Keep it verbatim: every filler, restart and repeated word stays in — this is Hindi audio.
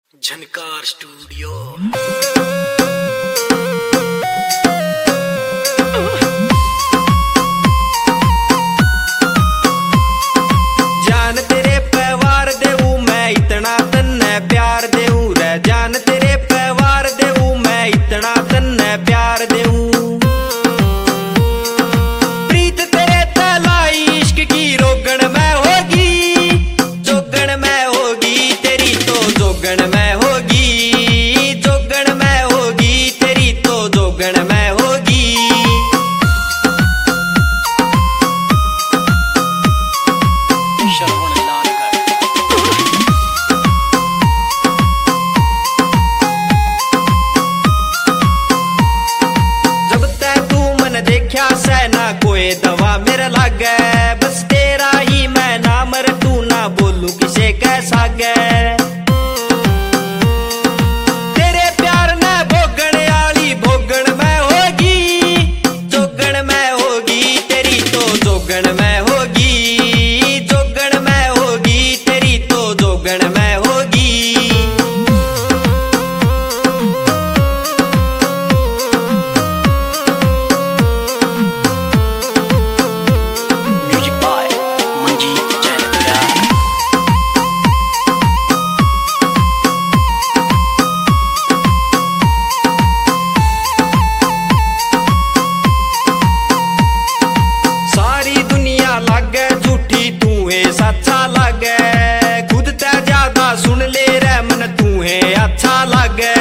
झनकार स्टूडियो। जान तेरे पैवार देऊ मैं इतना तन्ने प्यार देऊ रे, जान तेरे पैवार देऊ मैं इतना तन्ने प्यार देऊ। प्रीत तेरे तलाई इश्क की रोगन में होगी, जोगन में होगी तेरी तो जोगन में होगी, जोगन में होगी तेरी तो जोगन में होगी। देखा से ना कोई दवा मेरे लागे, बस तेरा ही मैं नाम रटू ना बोलू किसे कैसा गे। तेरे प्यार ने भोगन आली भोगन में होगी, जोगन में होगी तेरी तो जोगन में होगी, जोगन में होगी तेरी तो जोगन में होगी। अच्छा लगे खुद ते ज्यादा सुन ले रे मन तू है अच्छा लगे।